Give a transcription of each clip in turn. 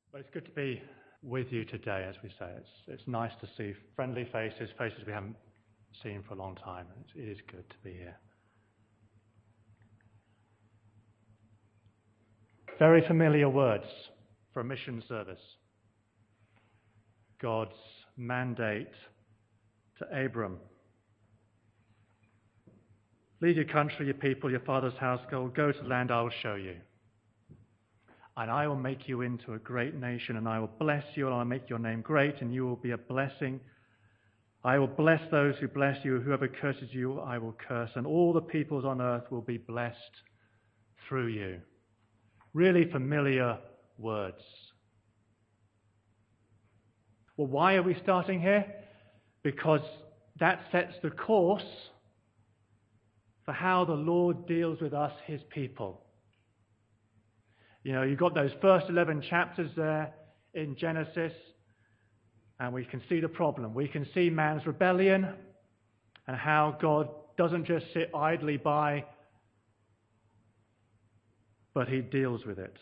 Well, it's good to be with you today, as we say. It's nice to see friendly faces, faces we haven't seen for a long time. It is good to be here. Very familiar words for a mission service. God's mandate to Abram. Leave your country, your people, your father's household, go to the land I will show you. And I will make you into a great nation, and I will bless you, and I will make your name great, and you will be a blessing. I will bless those who bless you. Whoever curses you, I will curse, and all the peoples on earth will be blessed through you. Really familiar words. Well, why are we starting here? Because that sets the course for how the Lord deals with us, his people. You know, you've got those first 11 chapters there in Genesis, and we can see the problem. We can see man's rebellion and how God doesn't just sit idly by, but he deals with it.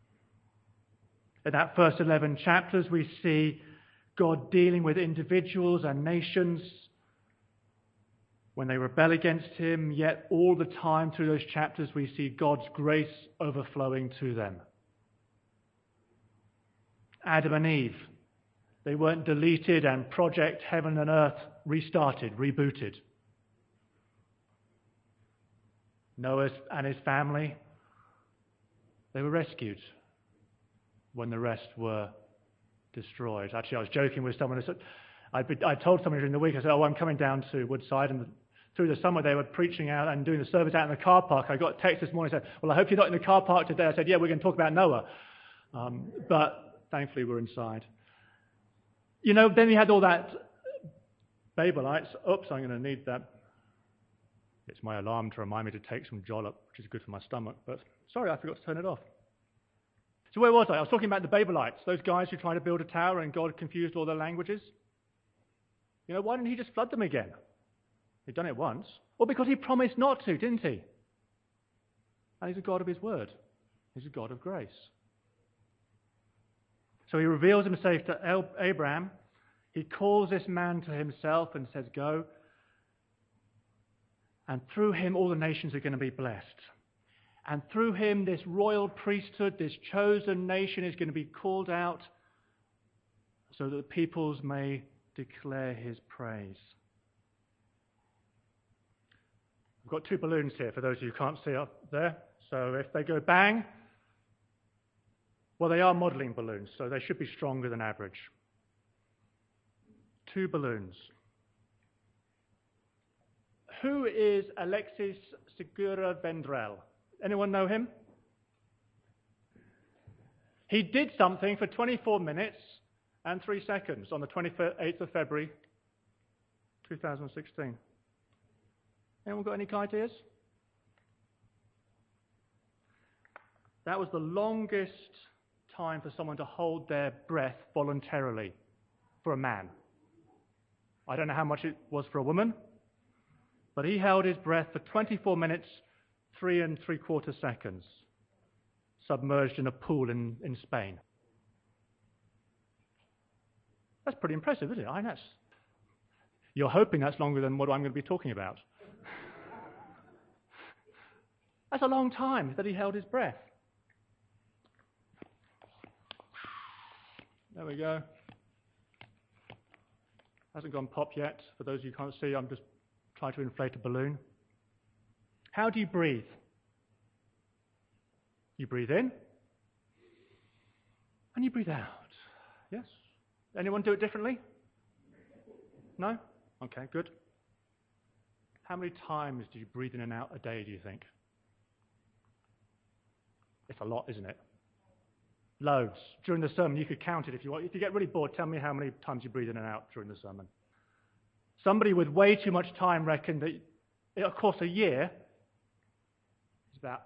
In that first 11 chapters, we see God dealing with individuals and nations when they rebel against him, yet all the time through those chapters we see God's grace overflowing to them. Adam and Eve, they weren't deleted and Project Heaven and Earth restarted, rebooted. Noah and his family, they were rescued when the rest were destroyed. Actually, I was joking with someone. I told someone during the week, I said, I'm coming down to Woodside, and through the summer they were preaching out and doing the service out in the car park. I got a text this morning that said, well, I hope you're not in the car park today. I said, yeah, we're going to talk about Noah. But thankfully we're inside. You know, then you had all that Babelites. Oops, I'm going to need that. It's my alarm to remind me to take some Jollop, which is good for my stomach. But sorry, I forgot to turn it off. So where was I? I was talking about the Babelites, those guys who tried to build a tower and God confused all their languages. You know, why didn't he just flood them again? He'd done it once. Well, because he promised not to, didn't he? And he's a God of his word. He's a God of grace. So he reveals himself to Abraham. He calls this man to himself and says, go. And through him, all the nations are going to be blessed. And through him, this royal priesthood, this chosen nation is going to be called out so that the peoples may declare his praise. I've got two balloons here for those of you who can't see up there. So if they go bang, well, they are modeling balloons, so they should be stronger than average. Two balloons. Who is Alexis Segura Vendrell? Anyone know him? He did something for 24 minutes and 3 seconds on the 28th of February, 2016. Anyone got any ideas? That was the longest time for someone to hold their breath voluntarily for a man. I don't know how much it was for a woman, but he held his breath for 24 minutes, 3 3/4 seconds, submerged in a pool in Spain. That's pretty impressive, isn't it? You're hoping that's longer than what I'm going to be talking about. That's a long time that he held his breath. There we go. Hasn't gone pop yet. For those of you who can't see, I'm just trying to inflate a balloon. How do you breathe? You breathe in and you breathe out. Yes? Anyone do it differently? No? Okay, good. How many times do you breathe in and out a day, do you think? It's a lot, isn't it? Loads. During the sermon, you could count it if you want. If you get really bored, tell me how many times you breathe in and out during the sermon. Somebody with way too much time reckoned that, of course, a year is about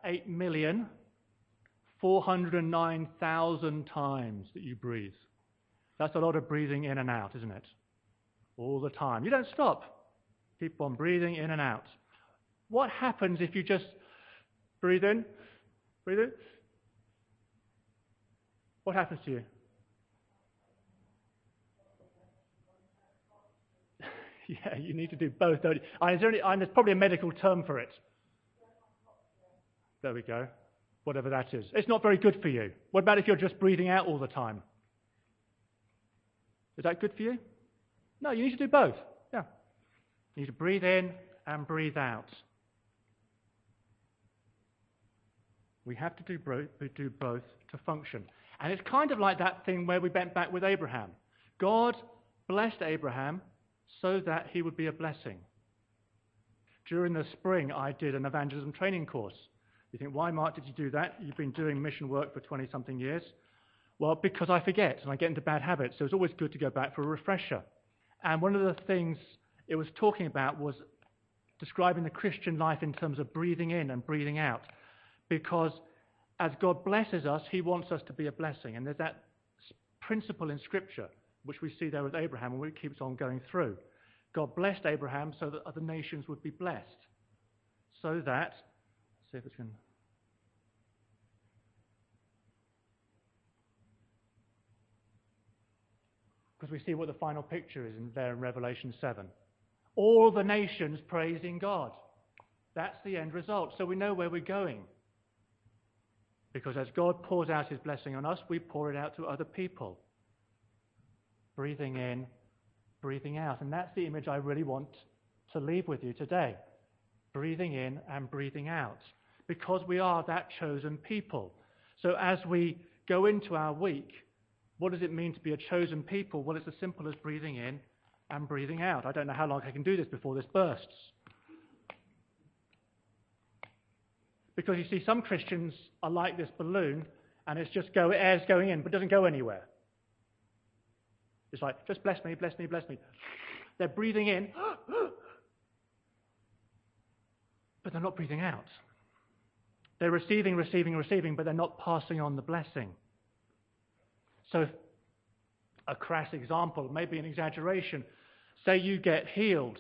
8,409,000 times that you breathe. That's a lot of breathing in and out, isn't it? All the time. You don't stop. Keep on breathing in and out. What happens if you just breathe in? What happens to you? Yeah, you need to do both, don't you? And there's probably a medical term for it. There we go. Whatever that is. It's not very good for you. What about if you're just breathing out all the time? Is that good for you? No, you need to do both. Yeah. You need to breathe in and breathe out. We have to do both to function. And it's kind of like that thing where we went back with Abraham. God blessed Abraham so that he would be a blessing. During the spring, I did an evangelism training course. You think, why, Mark, did you do that? You've been doing mission work for 20-something years. Well, because I forget and I get into bad habits, so it's always good to go back for a refresher. And one of the things it was talking about was describing the Christian life in terms of breathing in and breathing out. Because as God blesses us, he wants us to be a blessing. And there's that principle in Scripture, which we see there with Abraham, and it keeps on going through. God blessed Abraham so that other nations would be blessed. So that, let's see if it's going to... Because we see what the final picture is there in Revelation 7. All the nations praising God. That's the end result. So we know where we're going. Because as God pours out his blessing on us, we pour it out to other people. Breathing in, breathing out. And that's the image I really want to leave with you today. Breathing in and breathing out. Because we are that chosen people. So as we go into our week, what does it mean to be a chosen people? Well, it's as simple as breathing in and breathing out. I don't know how long I can do this before this bursts. Because you see, some Christians are like this balloon, and it's just air's going in, but doesn't go anywhere. It's like, just bless me, bless me, bless me. They're breathing in, but they're not breathing out. They're receiving, receiving, receiving, but they're not passing on the blessing. So, a crass example, maybe an exaggeration. Say you get healed,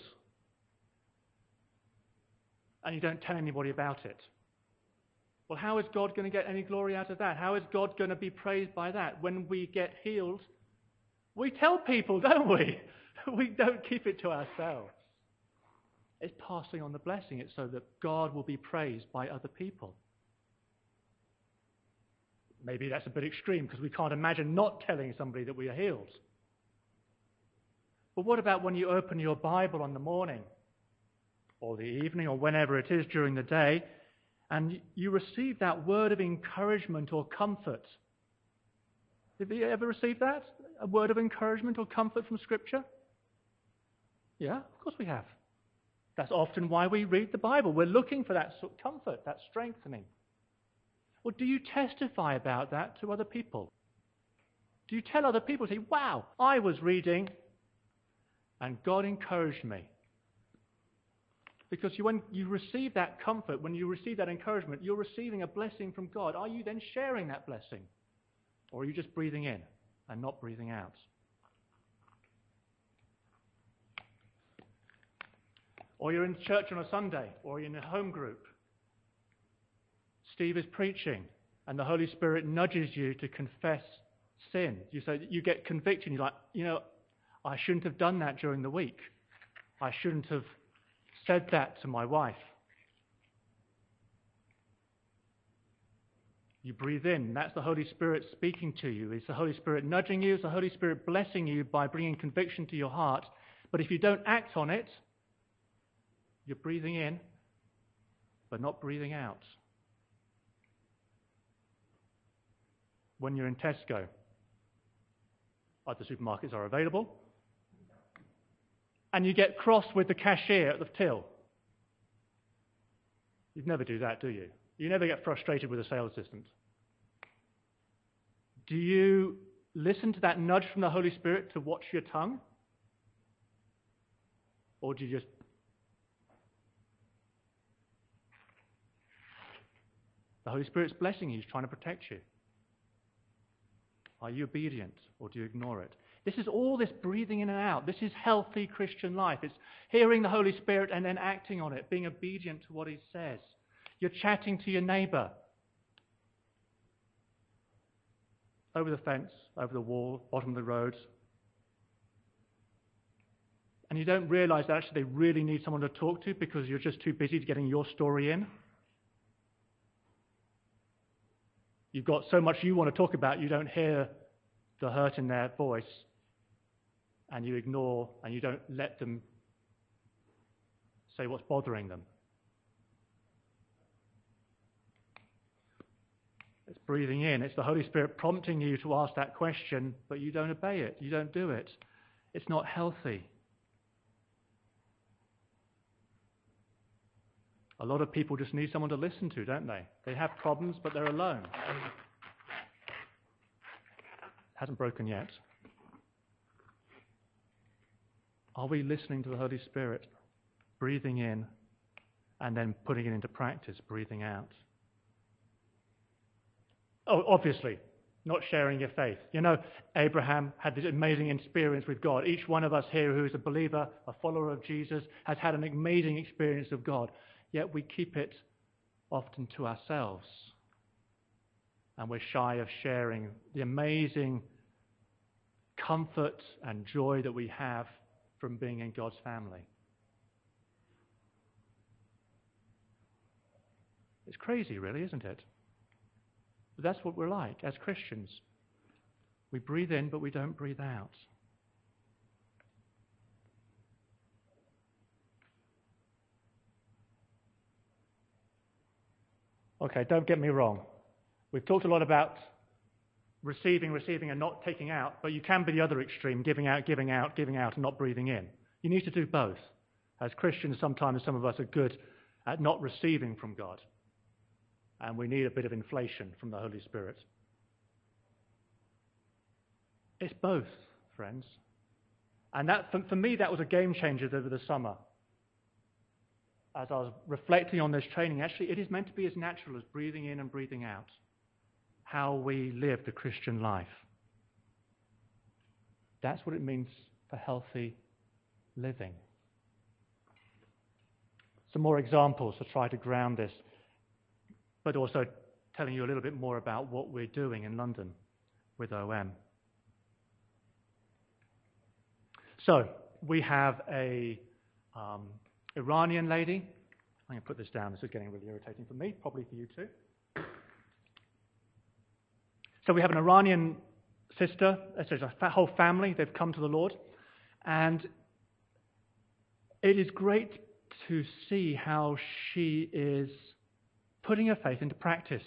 and you don't tell anybody about it. Well, how is God going to get any glory out of that? How is God going to be praised by that? When we get healed, we tell people, don't we? We don't keep it to ourselves. It's passing on the blessing. It's so that God will be praised by other people. Maybe that's a bit extreme because we can't imagine not telling somebody that we are healed. But what about when you open your Bible in the morning or the evening or whenever it is during the day, and you receive that word of encouragement or comfort? Have you ever received that? A word of encouragement or comfort from Scripture? Yeah, of course we have. That's often why we read the Bible. We're looking for that sort of comfort, that strengthening. Well, do you testify about that to other people? Do you tell other people, say, wow, I was reading and God encouraged me? Because when you receive that comfort, when you receive that encouragement, you're receiving a blessing from God. Are you then sharing that blessing? Or are you just breathing in and not breathing out? Or you're in church on a Sunday, or you're in a home group. Steve is preaching, and the Holy Spirit nudges you to confess sin. You get convicted, you're like, I shouldn't have done that during the week. I shouldn't have said that to my wife. You breathe in. That's the Holy Spirit speaking to you. It's the Holy Spirit nudging you. It's the Holy Spirit blessing you by bringing conviction to your heart. But if you don't act on it, you're breathing in, but not breathing out. When you're in Tesco, other supermarkets are available, and you get cross with the cashier at the till. You'd never do that, do you? You never get frustrated with a sales assistant. Do you listen to that nudge from the Holy Spirit to watch your tongue? Or do you just... The Holy Spirit's blessing you. He's trying to protect you. Are you obedient, or do you ignore it? This is all this breathing in and out. This is healthy Christian life. It's hearing the Holy Spirit and then acting on it, being obedient to what he says. You're chatting to your neighbour. Over the fence, over the wall, bottom of the road. and you don't realize that actually they really need someone to talk to because you're just too busy getting your story in. You've got so much you want to talk about, you don't hear the hurt in their voice, and you ignore and you don't let them say what's bothering them. It's breathing in. It's the Holy Spirit prompting you to ask that question, but you don't obey it. You don't do it. It's not healthy. A lot of people just need someone to listen to, don't they? They have problems, but they're alone. Hasn't broken yet. Are we listening to the Holy Spirit? Breathing in and then putting it into practice, breathing out. Oh, obviously, not sharing your faith. You know, Abraham had this amazing experience with God. Each one of us here who is a believer, a follower of Jesus, has had an amazing experience of God. Yet we keep it often to ourselves. And we're shy of sharing the amazing comfort and joy that we have from being in God's family. It's crazy, really, isn't it? But that's what we're like as Christians. We breathe in, but we don't breathe out. Okay, don't get me wrong. We've talked a lot about receiving, and not taking out, but you can be the other extreme, giving out, and not breathing in. You need to do both. As Christians, sometimes some of us are good at not receiving from God, and we need a bit of inflation from the Holy Spirit. It's both, friends. And that, for me, that was a game changer over the summer. As I was reflecting on this training, actually, it is meant to be as natural as breathing in and breathing out. How we live the Christian life. That's what it means for healthy living. Some more examples to try to ground this, but also telling you a little bit more about what we're doing in London with OM. So, we have a Iranian lady. I'm going to put this down. This is getting really irritating for me, probably for you too. So we have an Iranian sister, there's a whole family, they've come to the Lord, and it is great to see how she is putting her faith into practice.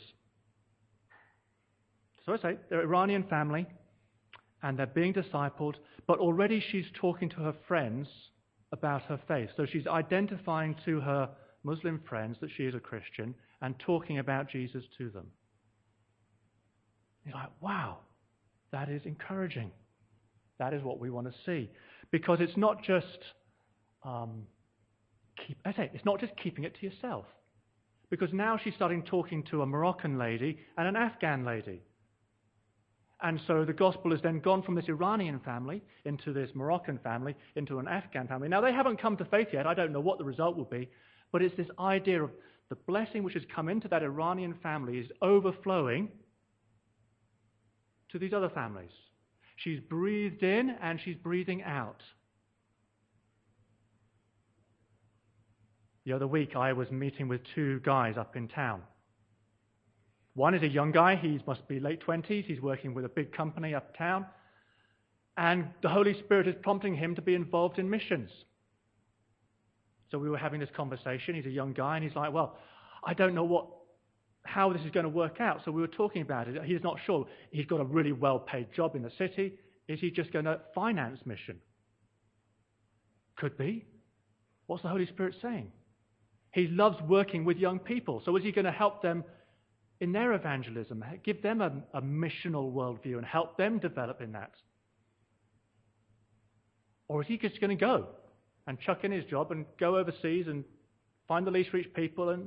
So I say, they're an Iranian family, and they're being discipled, but already she's talking to her friends about her faith. So she's identifying to her Muslim friends that she is a Christian and talking about Jesus to them. You're like, wow, that is encouraging. That is what we want to see. Because it's not just it's not just keeping it to yourself. Because now she's starting talking to a Moroccan lady and an Afghan lady. And so the gospel has then gone from this Iranian family into this Moroccan family, into an Afghan family. Now, they haven't come to faith yet. I don't know what the result will be. But it's this idea of the blessing which has come into that Iranian family is overflowing to these other families. She's breathed in and she's breathing out. The other week, I was meeting with two guys up in town. One is a young guy. He must be late 20s. He's working with a big company uptown. And the Holy Spirit is prompting him to be involved in missions. So we were having this conversation. He's a young guy, and he's like, well, I don't know how this is going to work out. So we were talking about it. He's not sure. He's got a really well-paid job in the city. Is he just going to finance mission? Could be. What's the Holy Spirit saying? He loves working with young people. So is he going to help them in their evangelism, give them a missional worldview and help them develop in that? Or is he just going to go and chuck in his job and go overseas and find the least reached people? And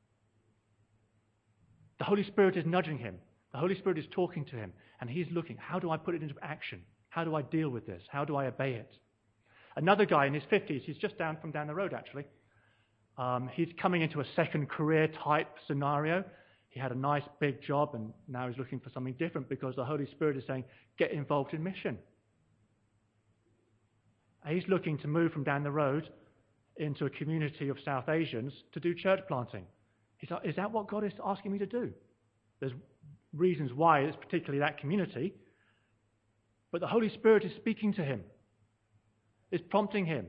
the Holy Spirit is nudging him. The Holy Spirit is talking to him. And he's looking, how do I put it into action? How do I deal with this? How do I obey it? Another guy in his 50s, he's just down the road actually. He's coming into a second career type scenario. He had a nice big job and now he's looking for something different because the Holy Spirit is saying, get involved in mission. And he's looking to move from down the road into a community of South Asians to do church planting. He's like, is that what God is asking me to do? There's reasons why it's particularly that community, but the Holy Spirit is speaking to him, is prompting him.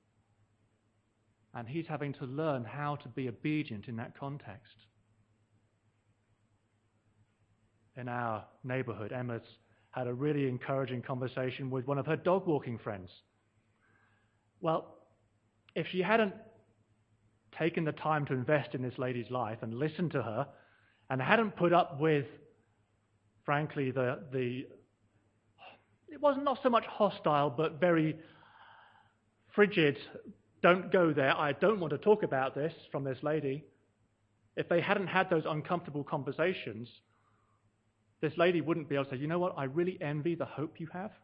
And he's having to learn how to be obedient in that context. In our neighborhood, Emma's had a really encouraging conversation with one of her dog walking friends. Well, if she hadn't taken the time to invest in this lady's life and listened to her, and hadn't put up with, frankly, it was not so much hostile, but very frigid, don't go there, I don't want to talk about this, from this lady. If they hadn't had those uncomfortable conversations, this lady wouldn't be able to say, you know what, I really envy the hope you have.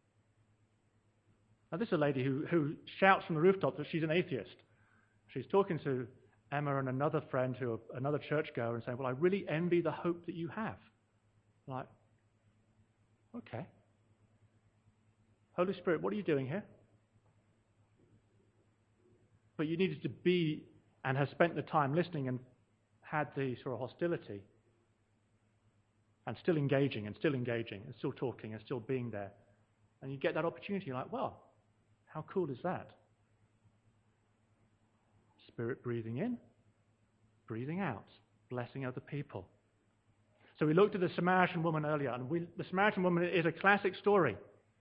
Now, this is a lady who shouts from the rooftop that she's an atheist. She's talking to Emma and another friend, another churchgoer, and saying, well, I really envy the hope that you have. Like, okay. Holy Spirit, what are you doing here? But you needed to be and have spent the time listening and had the sort of hostility and still engaging and still talking and still being there. And you get that opportunity. You're like, well, how cool is that? Spirit breathing in, breathing out, blessing other people. So we looked at the Samaritan woman earlier, and the Samaritan woman is a classic story.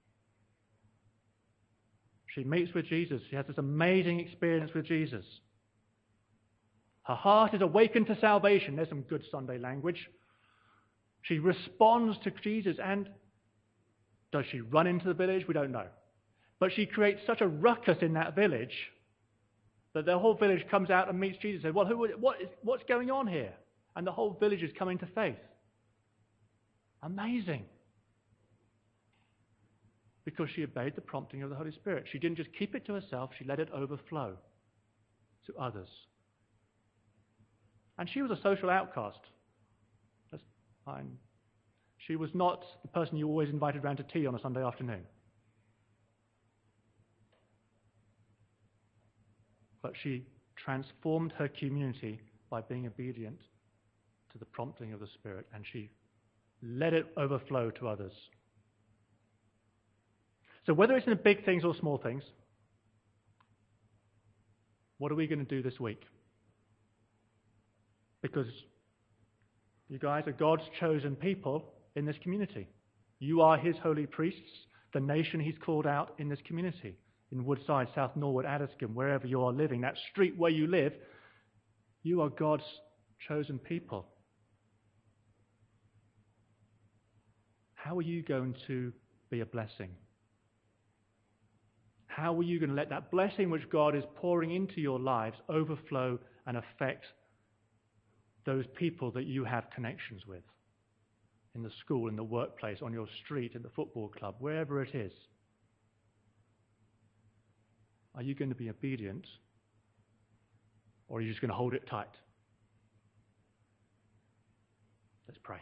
She meets with Jesus. She has this amazing experience with Jesus. Her heart is awakened to salvation. There's some good Sunday language. She responds to Jesus, and does she run into the village? We don't know. But she creates such a ruckus in that village that the whole village comes out and meets Jesus and says, well, what's going on here? And the whole village is coming to faith. Amazing. Because she obeyed the prompting of the Holy Spirit. She didn't just keep it to herself, she let it overflow to others. And she was a social outcast. That's fine. She was not the person you always invited round to tea on a Sunday afternoon. But she transformed her community by being obedient to the prompting of the Spirit, and she let it overflow to others. So whether it's in the big things or small things, what are we going to do this week? Because you guys are God's chosen people in this community. You are his holy priests, the nation he's called out in this community. In Woodside, South Norwood, Addiscombe, wherever you are living, that street where you live, you are God's chosen people. How are you going to be a blessing? How are you going to let that blessing which God is pouring into your lives overflow and affect those people that you have connections with? In the school, in the workplace, on your street, in the football club, wherever it is. Are you going to be obedient, or are you just going to hold it tight? Let's pray.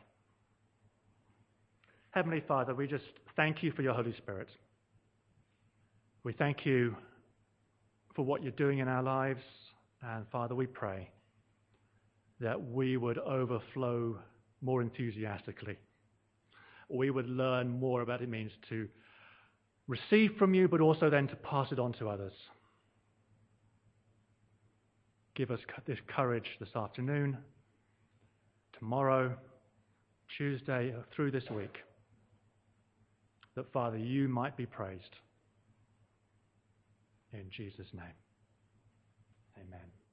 Heavenly Father, we just thank you for your Holy Spirit. We thank you for what you're doing in our lives, and Father, we pray that we would overflow more enthusiastically. We would learn more about what it means to receive from you, but also then to pass it on to others. Give us this courage this afternoon, tomorrow, Tuesday, through this week, that, Father, you might be praised. In Jesus' name, amen.